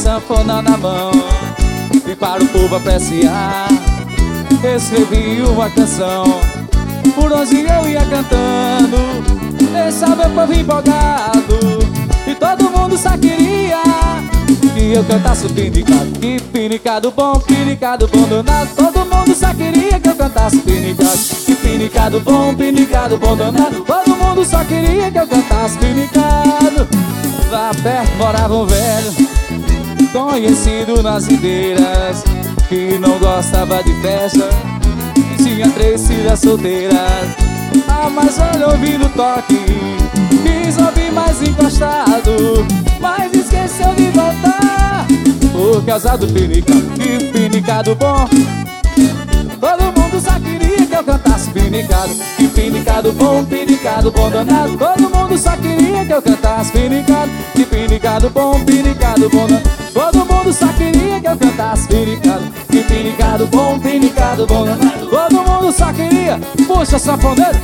sanfona na mão e para o povo apreciar escrevi uma canção por onde eu ia cantando. Deixava o povo empolgado e todo mundo só queria que eu cantasse o pinicado. Que pinicado bom danado. Todo mundo só queria que eu cantasse o pinicado. Que pinicado bom danado. Todo mundo só queria que eu cantasse o pinicado. Lá perto morava um velho conhecido nas videiras, que não gostava de festa e tinha 3 filhas solteiras. A mais velha ouvindo o toque quis ouvir mais encostado, mas esqueceu de voltar por causa do pinicado. Que pinicado bom. Todo mundo só queria que eu cantasse pinicado. Que pinicado bom danado. Todo mundo só queria que eu cantasse pinicado. Que pinicado bom danado. Todo mundo só queria que eu cantasse pinicado. Que pinicado bom danado. Todo mundo só queria. Puxa, sanfoneiro.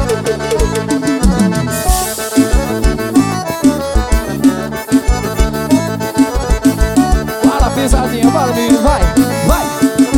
Bora, pisadinha, bora, menino, vai, vai.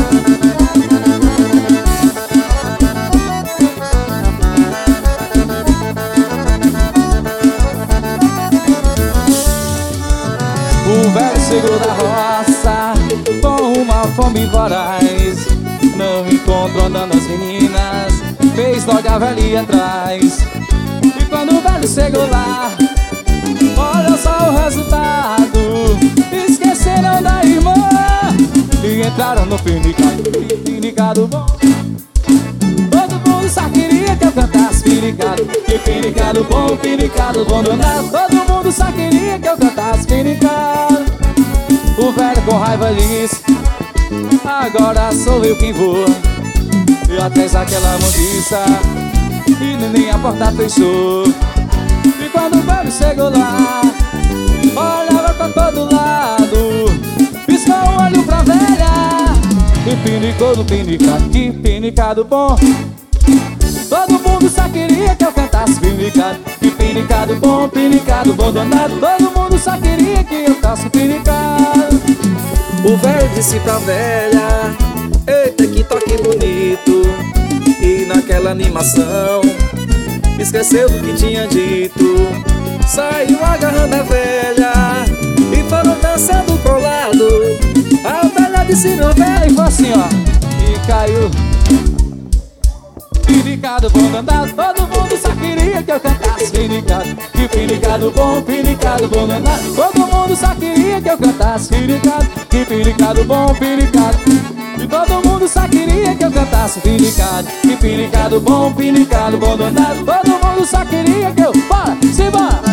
O velho chegou da roça com uma fome voraz, não encontrou andando as meninas, fez logo a velhinha atrás. E quando o velho chegou lá, olha só o resultado, esqueceram da irmã e entraram no pinicado. Pinicado bom. Todo mundo só queria que eu cantasse pinicado. Que pinicado bom danado. Todo mundo só queria que eu cantasse pinicado. O velho com raiva disse: agora sou eu quem vou. Eu até aquela mundiça e nem a porta fechou. E quando o velho chegou lá, olhava pra todo lado, piscou o olho pra velha e pinicou no pinicado. Que pinicado bom. Todo mundo só queria que eu cantasse pinicado. Que pinicado bom danado. Todo mundo só queria que eu cantasse pinicado. O velho disse pra velha: eita, que toque bonito. E naquela animação esqueceu do que tinha dito. Saiu agarrando a velha e foram dançando colado. A velha disse meu velho, e foi assim, ó, e caiu. Pinicado bom danado. Todo mundo só queria que eu cantasse pinicado. Que pinicado bom danado. Todo mundo só queria que eu cantasse pinicado. Que pinicado bom e todo mundo só queria que eu cantasse pinicado. Que pinicado bom danado. Todo mundo só queria que eu... Bora, simbora!